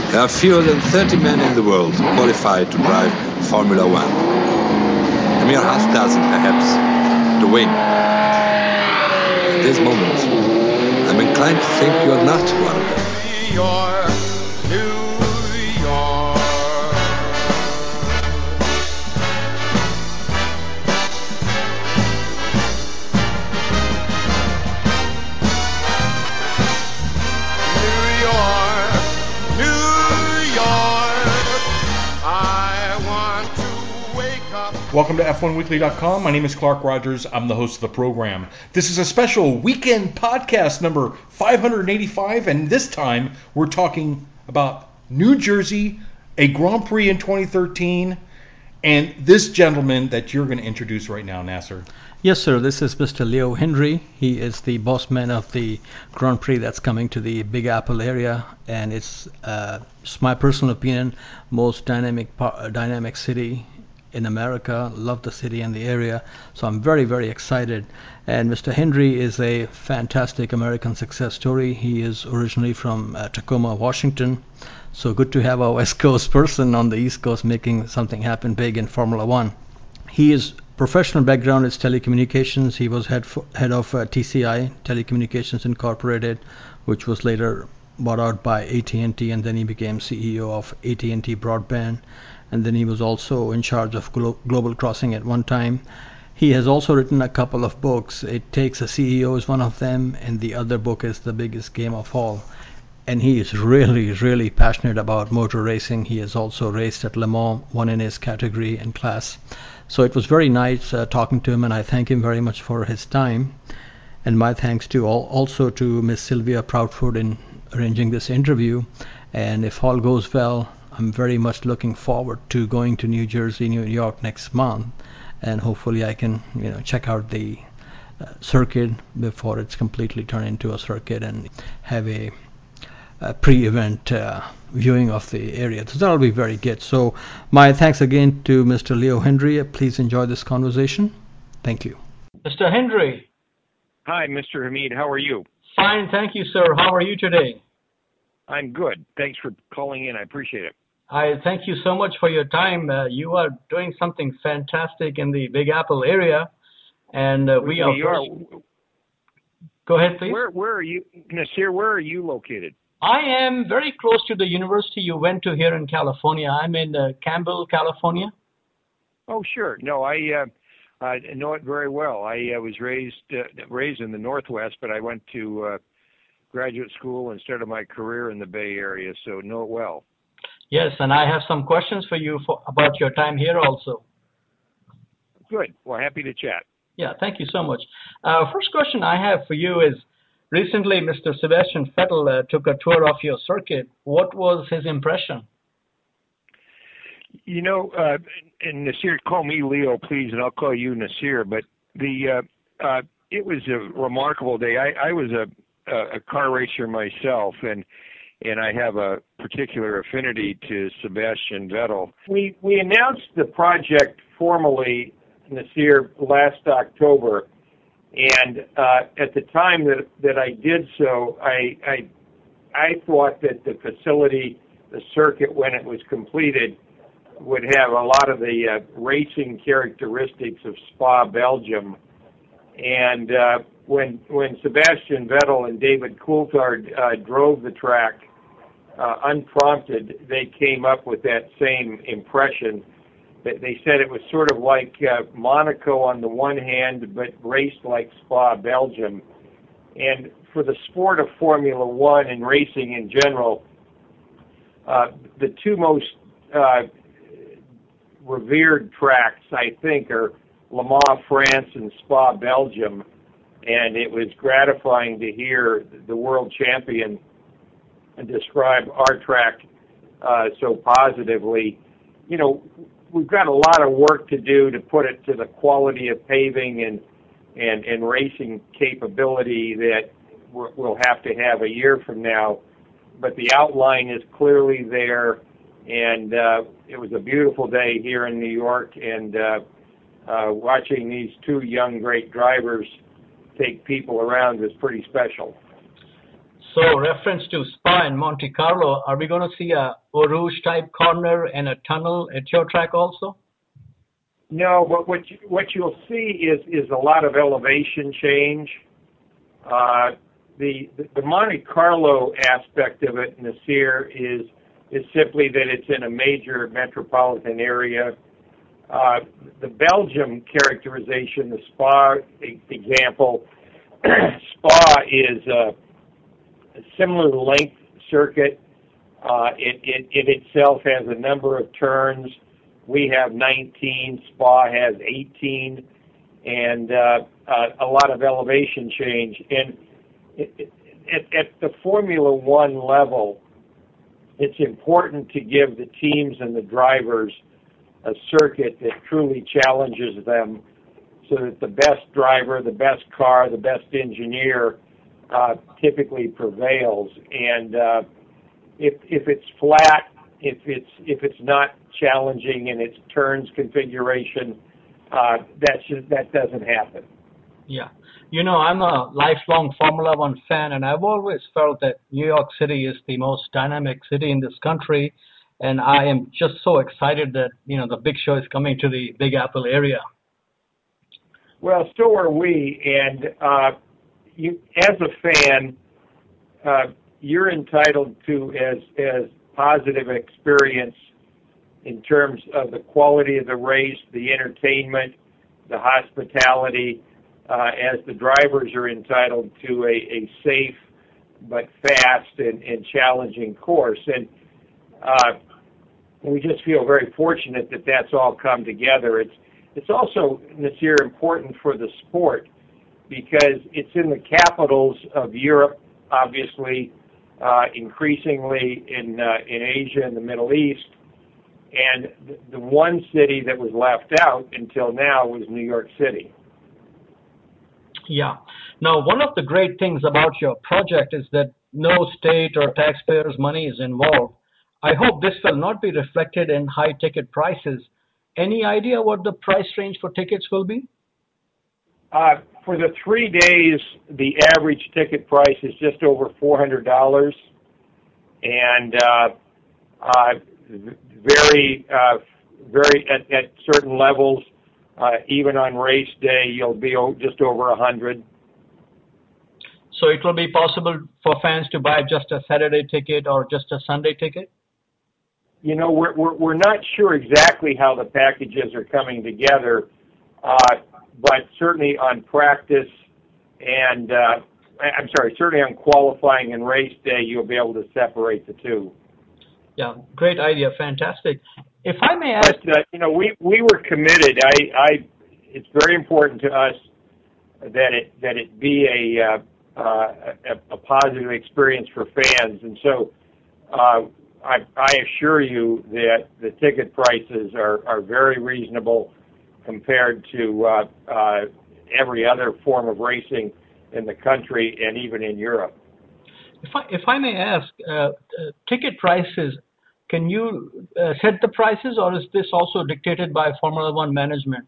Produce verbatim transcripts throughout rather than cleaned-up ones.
There are fewer than thirty men in the world qualified to drive Formula One. A mere half dozen, perhaps, to win. At this moment, I'm inclined to think you're not one of them. New York, New York. New York, New York. I want to wake up. Welcome to F one weekly dot com. My name is Clark Rogers. I'm the host of the program. This is a special weekend podcast number five hundred eighty-five, and this time we're talking about New Jersey, a Grand Prix in twenty thirteen, and this gentleman that you're going to introduce right now, Nasser. Yes, sir. This is Mister Leo Hendry. He is the boss man of the Grand Prix that's coming to the Big Apple area, and it's, uh, it's my personal opinion, most dynamic par- dynamic city in America. Love the city and the area, so I'm very, very excited. And Mister Hendry is a fantastic American success story. He is originally from uh, Tacoma, Washington. So good to have a West Coast person on the East Coast making something happen big in Formula One. He is professional background is telecommunications. He was head for, head of uh, T C I, Telecommunications Incorporated, which was later bought out by A T and T, and then he became C E O of A T and T Broadband, and then he was also in charge of Glo- Global Crossing at one time. He has also written a couple of books. It Takes a C E O is one of them, and the other book is The Biggest Game of All. And he is really, really passionate about motor racing. He has also raced at Le Mans, won in his category and class. So it was very nice uh, talking to him, and I thank him very much for his time. And my thanks to all, also to Miss Sylvia Proudfoot in arranging this interview. And if all goes well, I'm very much looking forward to going to New Jersey, New York next month, and hopefully I can, you know, check out the uh, circuit before it's completely turned into a circuit and have a Uh, pre-event uh, viewing of the area. So that'll be very good. So my thanks again to Mister Leo Hendry. Please enjoy this conversation. Thank you. Mister Hendry. Hi, Mister Hamid. How are you? Fine, thank you, sir. How are you today? I'm good. Thanks for calling in. I appreciate it. I thank you so much for your time. Uh, you are doing something fantastic in the Big Apple area, and uh, we, we are. are. Go ahead, please. Where, where are you, Nasir? Where are you located? I am very close to the university you went to here in California. I'm in uh, Campbell, California. Oh, sure. No, I uh, I know it very well. I uh, was raised uh, raised in the Northwest, but I went to uh, graduate school and started my career in the Bay Area, so know it well. Yes, and I have some questions for you for, about your time here also. Good. Well, happy to chat. Yeah, thank you so much. Uh, first question I have for you is, recently, Mister Sebastian Vettel uh, took a tour of your circuit. What was his impression? You know, uh, and Nasir, call me Leo, please, and I'll call you Nasir. But the uh, uh, it was a remarkable day. I, I was a, a car racer myself, and and I have a particular affinity to Sebastian Vettel. We we announced the project formally, Nasir, last October. And uh, at the time that that I did so, I, I I thought that the facility, the circuit, when it was completed, would have a lot of the uh, racing characteristics of Spa, Belgium. And uh, when when Sebastian Vettel and David Coulthard uh, drove the track uh, unprompted, they came up with that same impression. They said it was sort of like uh, Monaco on the one hand, but raced like Spa, Belgium. And for the sport of Formula One and racing in general, uh, the two most uh, revered tracks, I think, are Le Mans, France, and Spa, Belgium. And it was gratifying to hear the world champion describe our track uh, so positively. You know, we've got a lot of work to do to put it to the quality of paving and and, and racing capability that we'll have to have a year from now. But the outline is clearly there, and uh, it was a beautiful day here in New York, and uh, uh, watching these two young, great drivers take people around is pretty special. So, reference to Spa and Monte Carlo, are we going to see a Eau Rouge type corner and a tunnel at your track also? No, but what you, what you'll see is is a lot of elevation change. Uh, the the Monte Carlo aspect of it, Nasir, is is simply that it's in a major metropolitan area. Uh, the Belgium characterization, the Spa example, Spa is a similar length circuit. Uh, it, it, it itself has a number of turns. We have nineteen, Spa has eighteen, and uh, uh, a lot of elevation change. And it, it, at, at the Formula One level, it's important to give the teams and the drivers a circuit that truly challenges them so that the best driver, the best car, the best engineer uh, typically prevails. And uh, if, if it's flat, if it's if it's not challenging in its turns configuration, uh, that should, that doesn't happen. Yeah. You know, I'm a lifelong Formula One fan, and I've always felt that New York City is the most dynamic city in this country, and I am just so excited that, you know, the big show is coming to the Big Apple area. Well, so are we, and uh, you, as a fan, uh, you're entitled to as as positive experience in terms of the quality of the race, the entertainment, the hospitality, uh, as the drivers are entitled to a, a safe but fast and, and challenging course. And uh, we just feel very fortunate that that's all come together. It's it's also, Nasir, important for the sport because it's in the capitals of Europe, obviously, uh, increasingly in uh, in Asia and the Middle East. And the, the one city that was left out until now was New York City. Yeah. Now, one of the great things about your project is that no state or taxpayers' money is involved. I hope this will not be reflected in high ticket prices. Any idea what the price range for tickets will be? Uh, for the three days, the average ticket price is just over four hundred dollars. And uh, uh, very, uh, very at, at certain levels, uh, even on race day, you'll be just over a hundred. So it will be possible for fans to buy just a Saturday ticket or just a Sunday ticket? You know, we're we're, we're not sure exactly how the packages are coming together, uh, but certainly on practice and uh, I'm sorry, certainly on qualifying and race day, you'll be able to separate the two. Yeah, great idea, fantastic. If I may ask, but uh, you know, we we were committed. I, I it's very important to us that it that it be a uh, uh, a, a positive experience for fans, and so uh, I, I assure you that the ticket prices are, are very reasonable compared to uh, uh, every other form of racing in the country and even in Europe. If I, if I may ask, uh, uh, ticket prices, can you uh, set the prices, or is this also dictated by Formula One management?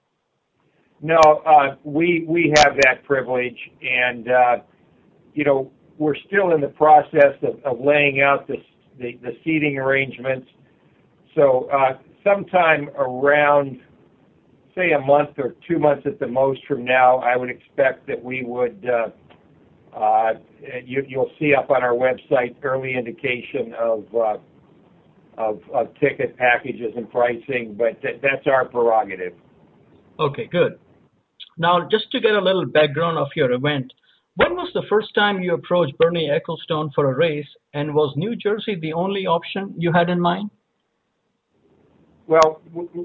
No, uh, we we have that privilege, and uh, you know, we're still in the process of, of laying out the, the the seating arrangements. So uh, sometime around, say, a month or two months at the most from now, I would expect that we would. Uh, uh, you, you'll see up on our website early indication of. Uh, Of, of ticket packages and pricing, but th- that's our prerogative. Okay, good. Now, just to get a little background of your event, when was the first time you approached Bernie Ecclestone for a race, and was New Jersey the only option you had in mind? Well, w-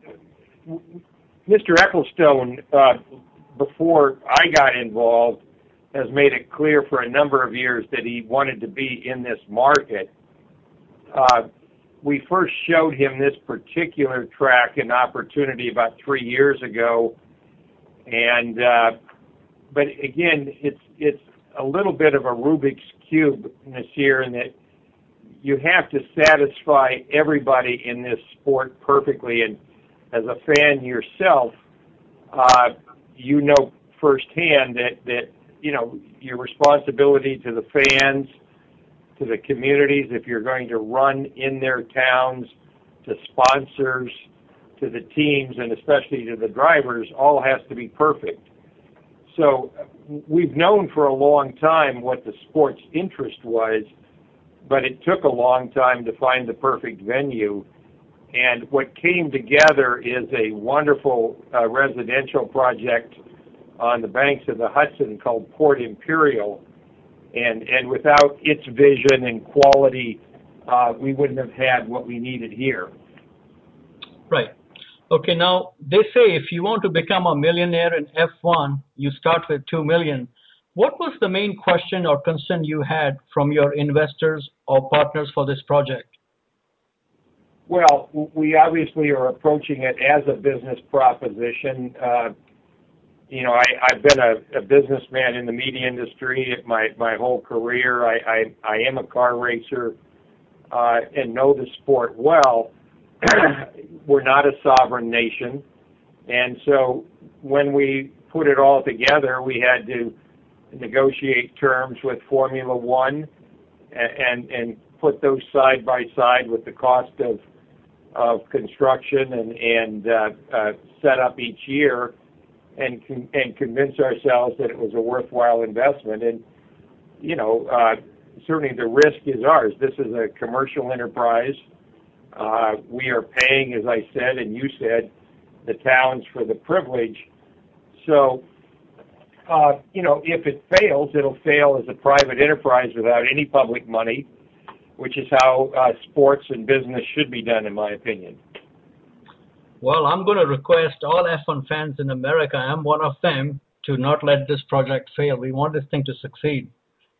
w- Mister Ecclestone, uh, before I got involved, has made it clear for a number of years that he wanted to be in this market. Uh, We first showed him this particular track and opportunity about three years ago, and uh, but again, it's it's a little bit of a Rubik's cube, Nasir, in that you have to satisfy everybody in this sport perfectly. And as a fan yourself, uh, you know firsthand that that you know, your responsibility to the fans, to the communities, if you're going to run in their towns, to sponsors, to the teams, and especially to the drivers, all has to be perfect. So we've known for a long time what the sport's interest was, but it took a long time to find the perfect venue. And what came together is a wonderful uh, residential project on the banks of the Hudson called Port Imperial. And, and without its vision and quality, uh, we wouldn't have had what we needed here. Right. Okay, now they say if you want to become a millionaire in F one, you start with two million. What was the main question or concern you had from your investors or partners for this project? Well, we obviously are approaching it as a business proposition. Uh, you know, I, I've been a, a businessman in the media industry my, my whole career. I, I, I am a car racer uh, and know the sport well. We're not a sovereign nation. And so when we put it all together, we had to negotiate terms with Formula One and, and, and put those side by side with the cost of of construction and, and uh, uh, set up each year and con- and convince ourselves that it was a worthwhile investment. And, you know, uh, certainly the risk is ours. This is a commercial enterprise. Uh, we are paying, as I said, and you said, the towns for the privilege. So, uh, you know, if it fails, it'll fail as a private enterprise without any public money, which is how uh, sports and business should be done, in my opinion. Well, I'm going to request all F one fans in America, I'm one of them, to not let this project fail. We want this thing to succeed.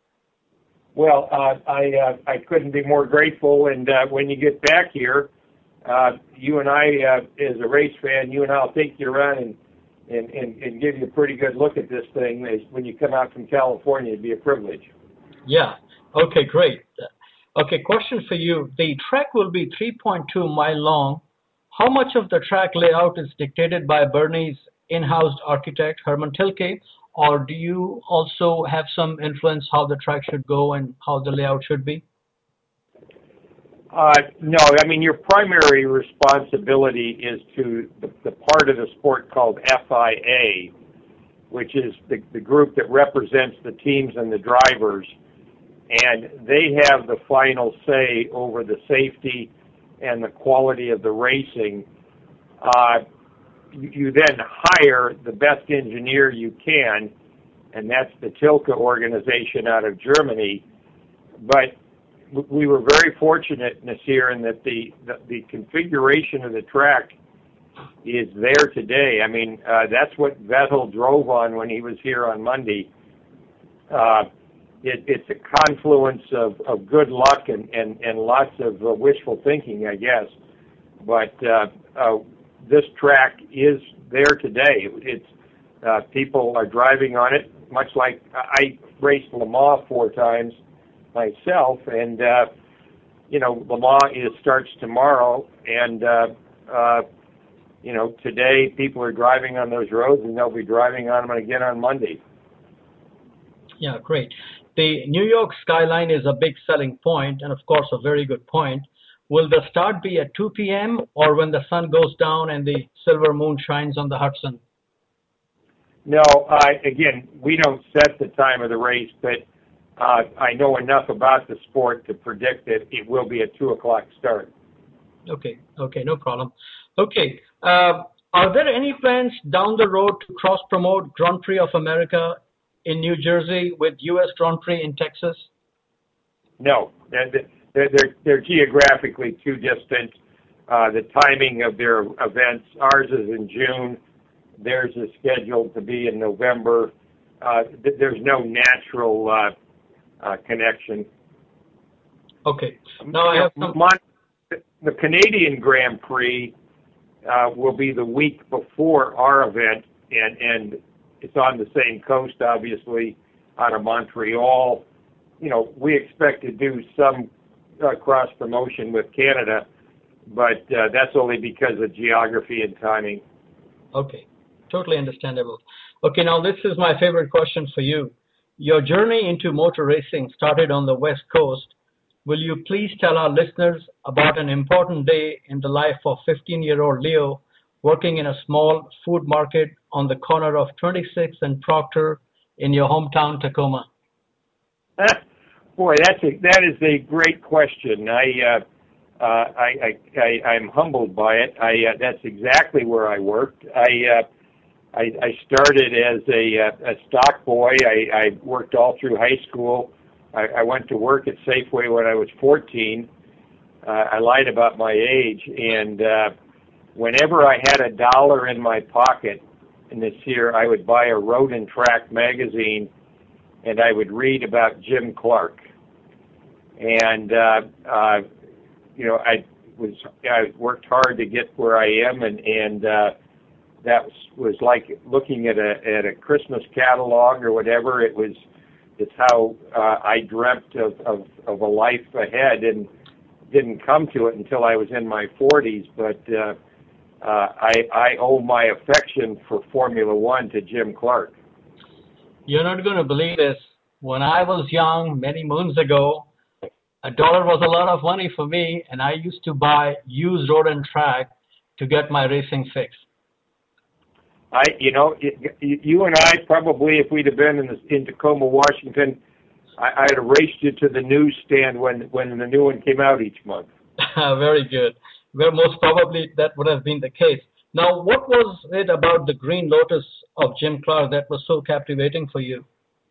Well, uh, I uh, I couldn't be more grateful. And uh, when you get back here, uh, you and I, uh, as a race fan, you and I will take you around and, and, and, and give you a pretty good look at this thing. When you come out from California, it'd be a privilege. Yeah. Okay, great. Okay, question for you. The track will be three point two mile long. How much of the track layout is dictated by Bernie's in-house architect, Herman Tilke, or do you also have some influence how the track should go and how the layout should be? Uh, no, I mean, your primary responsibility is to the, the part of the sport called F I A, which is the, the group that represents the teams and the drivers. And they have the final say over the safety and the quality of the racing. Uh, you, you then hire the best engineer you can, and that's the Tilke organization out of Germany. But we were very fortunate, Nasir, in that the, the, the configuration of the track is there today. I mean, uh, that's what Vettel drove on when he was here on Monday. Uh, It, it's a confluence of, of good luck and, and, and lots of uh, wishful thinking, I guess. But uh, uh, this track is there today. It's uh, people are driving on it, much like I raced Le Mans four times myself, and uh, you know, Le Mans is starts tomorrow, and uh, uh, you know, today people are driving on those roads, and they'll be driving on them again on Monday. Yeah, great. The New York skyline is a big selling point, and of course a very good point. Will the start be at two p.m. or when the sun goes down and the silver moon shines on the Hudson? No, uh, again, we don't set the time of the race, but uh, I know enough about the sport to predict that it will be a two o'clock start. Okay, okay, no problem. Okay, uh, are there any plans down the road to cross-promote Grand Prix of America in New Jersey with U S Grand Prix in Texas? No, they're, they're, they're geographically too distant. Uh, the timing of their events, ours is in June. Theirs is scheduled to be in November. Uh, th- there's no natural uh, uh, connection. Okay. Now I have some... Mon- the Canadian Grand Prix uh, will be the week before our event, and, and it's on the same coast, obviously, out of Montreal. You know, we expect to do some uh, cross-promotion with Canada, but uh, that's only because of geography and timing. Okay, totally understandable. Okay, now this is my favorite question for you. Your journey into motor racing started on the West Coast. Will you please tell our listeners about an important day in the life of fifteen-year-old Leo working in a small food market on the corner of twenty-sixth and Proctor in your hometown, Tacoma? Boy, that's a, that is a great question. I, uh, uh, I, I, I, I'm humbled by it. I, uh, that's exactly where I worked. I, uh, I, I started as a, a stock boy. I, I worked all through high school. I, I went to work at Safeway when I was fourteen. Uh, I lied about my age, and uh, whenever I had a dollar in my pocket in this year, I would buy a Road and Track magazine, and I would read about Jim Clark. And uh, uh, you know, I was I worked hard to get where I am, and and uh, that was, was like looking at a at a Christmas catalog or whatever. It was it's how uh, I dreamt of, of of a life ahead, and didn't come to it until I was in my forties. But uh, uh, I I owe my affection for Formula One to Jim Clark. You're not going to believe this. When I was young, many moons ago, a dollar was a lot of money for me, and I used to buy used Road and Track to get my racing fix. I, you know, you and I probably, if we'd have been in, the, in Tacoma, Washington, I, I'd have raced you to the newsstand when when the new one came out each month. Very good. Well, most probably that would have been the case. Now, what was it about the Green Lotus of Jim Clark that was so captivating for you?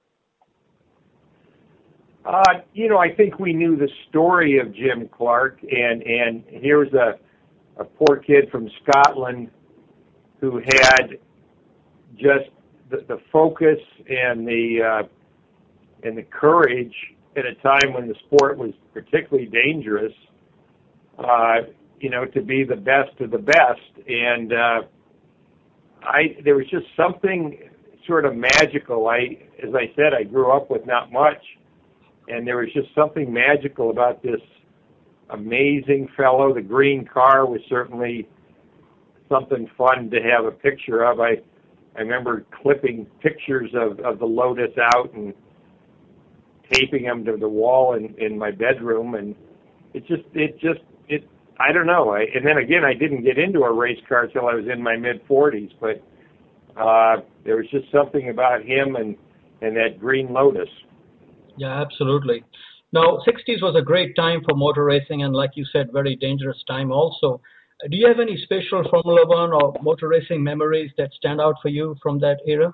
Uh, you know, I think we knew the story of Jim Clark, and, and here's a, a poor kid from Scotland who had just the, the focus and the uh, and the courage at a time when the sport was particularly dangerous, uh, you know, to be the best of the best. And uh, I there was just something sort of magical. I, as I said, I grew up with not much. And there was just something magical about this amazing fellow. The green car was certainly something fun to have a picture of. I I remember clipping pictures of, of the Lotus out and taping them to the wall in, in my bedroom. And it just, it just, it, I don't know. I, and then again, I didn't get into a race car until I was in my mid-forties. But uh, there was just something about him and, and that green Lotus. Yeah, absolutely. Now, sixties was a great time for motor racing, and like you said, very dangerous time also. Do you have any special Formula One or motor racing memories that stand out for you from that era?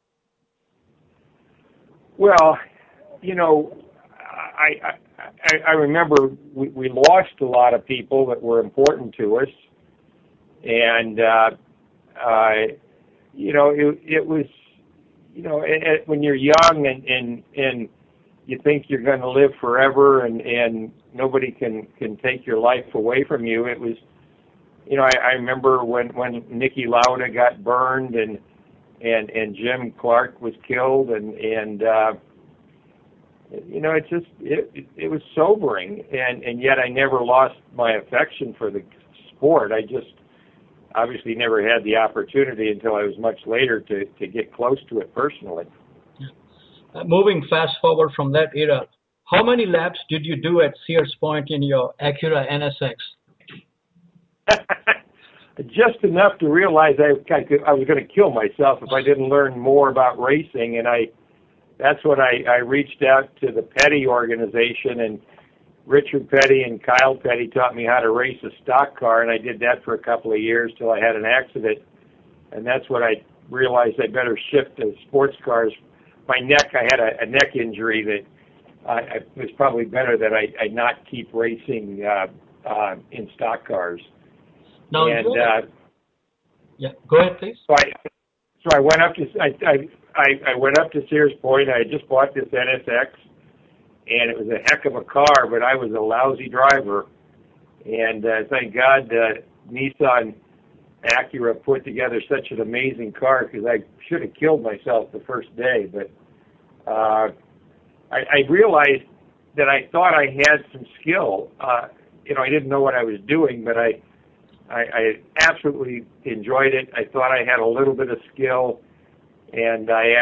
Well, you know, I I, I remember we, we lost a lot of people that were important to us, and uh, uh, you know, it, it was, you know, it, it, when you're young and and and you think you're going to live forever and, and nobody can, can take your life away from you. It was, you know, I, I remember when, when Niki Lauda got burned and, and, and Jim Clark was killed and, and, uh, you know, it just, it, it, it was sobering. And, and yet I never lost my affection for the sport. I just obviously never had the opportunity until I was much later to, to get close to it personally. Uh, moving fast forward from that era, how many laps did you do at Sears Point in your Acura N S X? Just enough to realize I, I, could, I was going to kill myself if I didn't learn more about racing, and I that's when I, I reached out to the Petty organization, and Richard Petty and Kyle Petty taught me how to race a stock car, and I did that for a couple of years till I had an accident, and that's when I realized I better shift to sports cars. My neck, I had a, a neck injury that uh, it was probably better that I, I not keep racing uh, uh, in stock cars. No, and uh, yeah, go ahead, please. So I, so I went up to I, I I went up to Sears Point. I had just bought this N S X, and it was a heck of a car, but I was a lousy driver. And uh, thank God, uh, Nissan Acura put together such an amazing car, because I should have killed myself the first day. But uh, I, I realized that I thought I had some skill. Uh, you know, I didn't know what I was doing, but I, I, I absolutely enjoyed it. I thought I had a little bit of skill, and I asked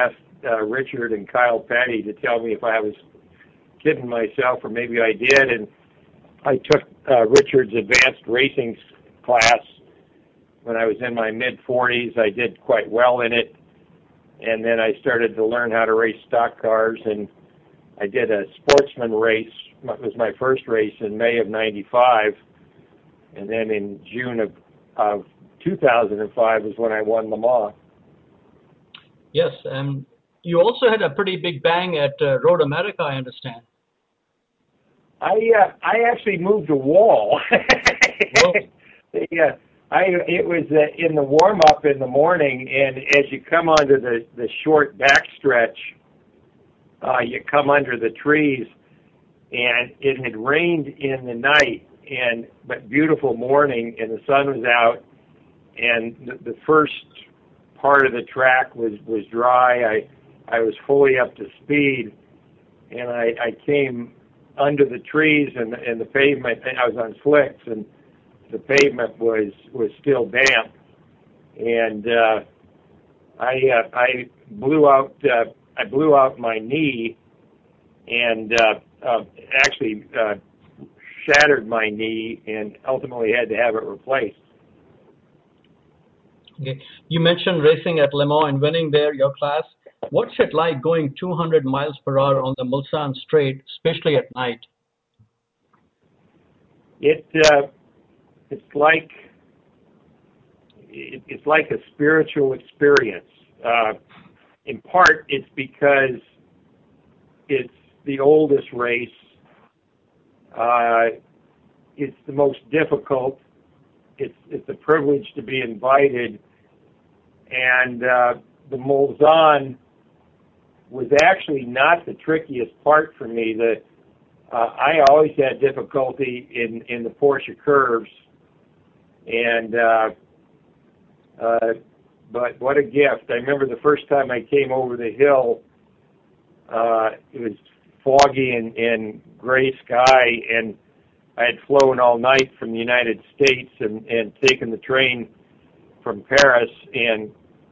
uh, Richard and Kyle Petty to tell me if I was kidding myself or maybe I did. And I took uh, Richard's advanced racing class when I was in my mid forties. I did quite well in it. And then I started to learn how to race stock cars, and I did a sportsman race. It was my first race in May of ninety-five. And then in June of, of two thousand five was when I won Le Mans. Yes, and you also had a pretty big bang at uh, Road America, I understand. I uh, I actually moved a wall. the, uh, I it was uh, in the warm up in the morning, and as you come onto the the short backstretch, uh, you come under the trees, and it had rained in the night, and but beautiful morning, and the sun was out, and the, the first part of the track was was dry. I I was fully up to speed, and I, I came under the trees and the, and the pavement. And I was on slicks, and the pavement was was still damp, and uh, I uh, I blew out uh, I blew out my knee, and uh, uh, actually uh, shattered my knee, and ultimately had to have it replaced. Okay. You mentioned racing at Le Mans and winning there, your class. What's it like going two hundred miles per hour on the Mulsanne Straight, especially at night? It uh, it's like it, it's like a spiritual experience. Uh, in part, it's because it's the oldest race. Uh, it's the most difficult. It's it's a privilege to be invited, and uh, the Mulsanne was actually not the trickiest part for me. The uh, I always had difficulty in, in the Porsche curves, and uh, uh, but what a gift! I remember the first time I came over the hill. Uh, it was foggy and, and gray sky, and I had flown all night from the United States and, and taken the train from Paris and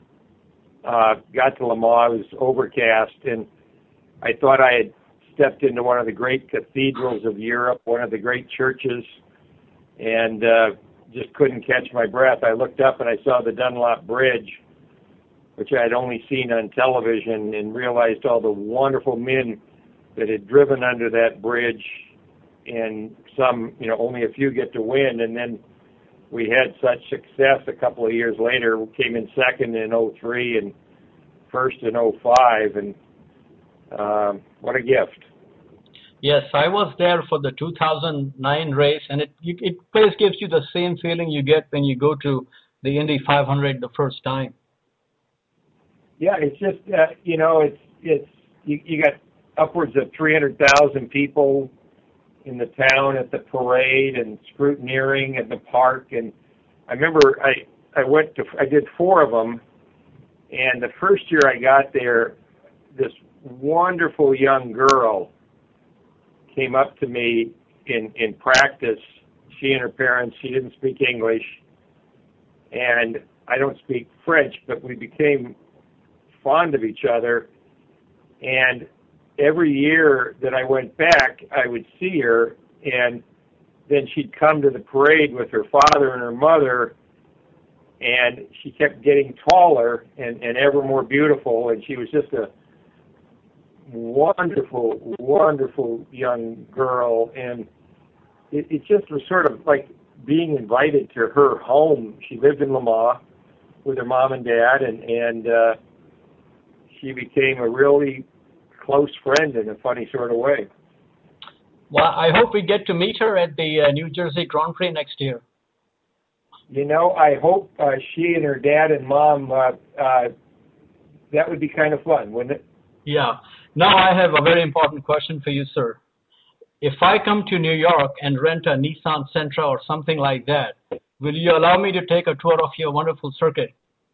uh, got to Le Mans. It was overcast, and I thought I had stepped into one of the great cathedrals of Europe, one of the great churches, and uh, just couldn't catch my breath. I looked up and I saw the Dunlop Bridge, which I had only seen on television, and realized all the wonderful men that had driven under that bridge, and some, you know, only a few get to win. And then we had such success a couple of years later. We came in second in oh three and first in oh five, and um, what a gift. Yes, I was there for the two thousand nine race, and it you, it just gives you the same feeling you get when you go to the Indy five hundred the first time. Yeah, it's just uh, you know, it's it's you, you got upwards of three hundred thousand people in the town at the parade and scrutineering at the park. And I remember I I went to I did four of them, and the first year I got there, this wonderful young girl came up to me in in practice. She and her parents, she didn't speak English, and I don't speak French, but we became fond of each other. And every year that I went back, I would see her, and then she'd come to the parade with her father and her mother, and she kept getting taller and, and ever more beautiful, and she was just a wonderful, wonderful young girl. And it, it just was sort of like being invited to her home. She lived in Le Mans with her mom and dad, and, and uh, she became a really close friend in a funny sort of way. Well, I hope we get to meet her at the uh, New Jersey Grand Prix next year. You know, I hope uh, she and her dad and mom, uh, uh, that would be kind of fun, wouldn't it? Yeah. Now I have a very important question for you, sir. If I come to New York and rent a Nissan Sentra or something like that, will you allow me to take a tour of your wonderful circuit?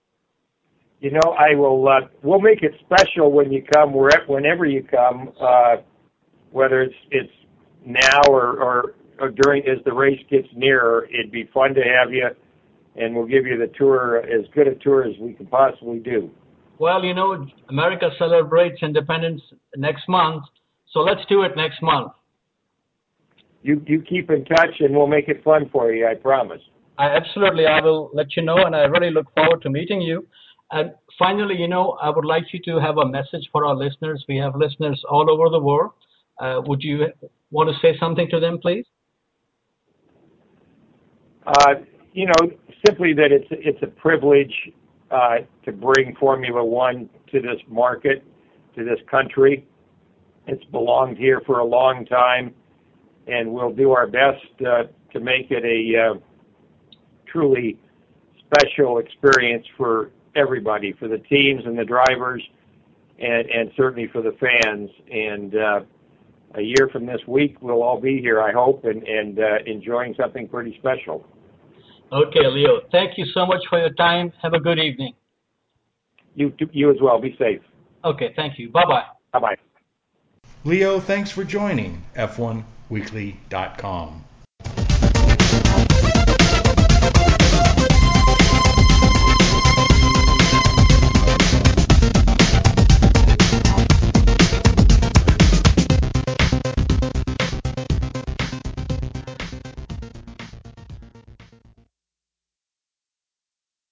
You know, I will. Uh, we'll make it special when you come, wherever, whenever you come, uh, whether it's it's now or, or or during as the race gets nearer. It'd be fun to have you, and we'll give you the tour, as good a tour as we can possibly do. Well, you know, America celebrates independence next month, so let's do it next month. You you keep in touch, and we'll make it fun for you. I promise. I absolutely, I will let you know, and I really look forward to meeting you. And finally, you know, I would like you to have a message for our listeners. We have listeners all over the world. Uh, would you want to say something to them, please? Uh, you know, simply that it's it's a privilege uh, to bring Formula One to this market, to this country. It's belonged here for a long time, and we'll do our best uh, to make it a uh, truly special experience for everybody, for the teams and the drivers, and, and certainly for the fans. And uh, a year from this week, we'll all be here, I hope, and, and uh, enjoying something pretty special. Okay, Leo. Thank you so much for your time. Have a good evening. You, you as well. Be safe. Okay, thank you. Bye-bye. Bye-bye. Leo, thanks for joining F one weekly dot com.